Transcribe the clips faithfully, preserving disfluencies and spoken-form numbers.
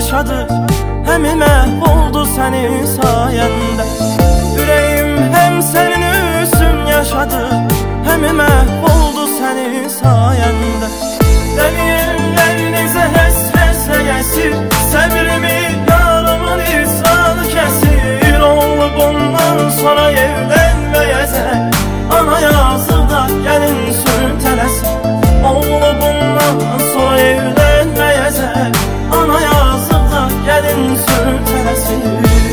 yaşadı, həmi məhv oldu sənin sayəndə. Ürəyim həm sənin üçün yaşadı, həmi məhv oldu sənin sayəndə. Dəliyəllərinizə həs-həs əyəsir, səbrimi yarımın irsalı kəsir. Olub ondan sonra evlənməyəcək, ana yazıqda gəlin sürtələsin. Olub ondan sonra evlənməyəcək, ana yazıqda gəlin sürtələsin.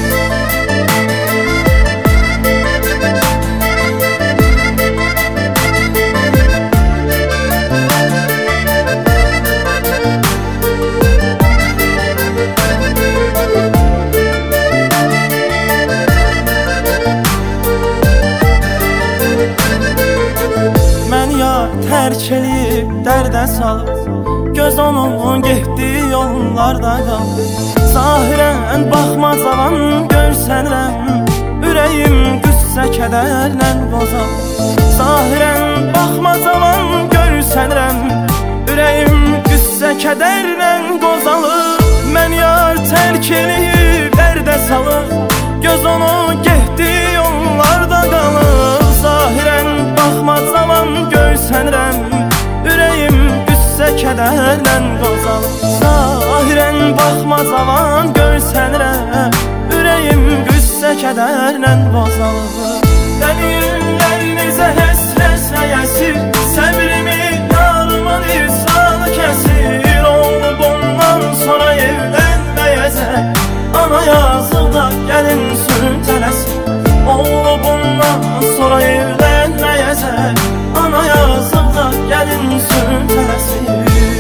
Tərk eləyib dərdə salıb, göz onun getdi yollarda qalıb. Zahirən baxma cavan görsənirəm, ürəyim qüssə kədərlə qozalıb. Zahirən baxma cavan görsənirəm, ürəyim qüssə kədərlə qozalıb. Mən yar tərk eləyib dərdə salıb, göz onu getdi yollarda qalıb. Zahirən baxma cavan görsənirəm, ürəyim qüssə kədərlə qozalıb. Zahirən baxma cavan görsənirəm, ürəyim qüssə kədərlə qozalıb. Dəlillərinizə həs-həs əyəsir, səbrimi yarımın irsalı kəsir. Olub ondan sonra evlənməyəcək, ana yazıqda gəlin sürtələsin. Olub ondan sonra evlənməyəcək, ana yazıqda gəlin sürtələsin.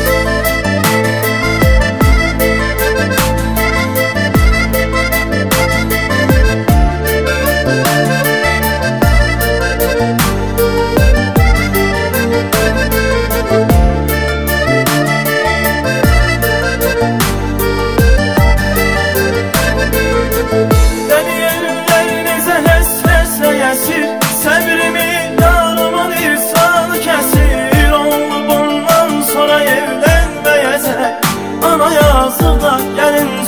Səbrimi yarımın irsalı kəsir. Olub ondan sonra evlənməyəcək, ana yazıqda gəlin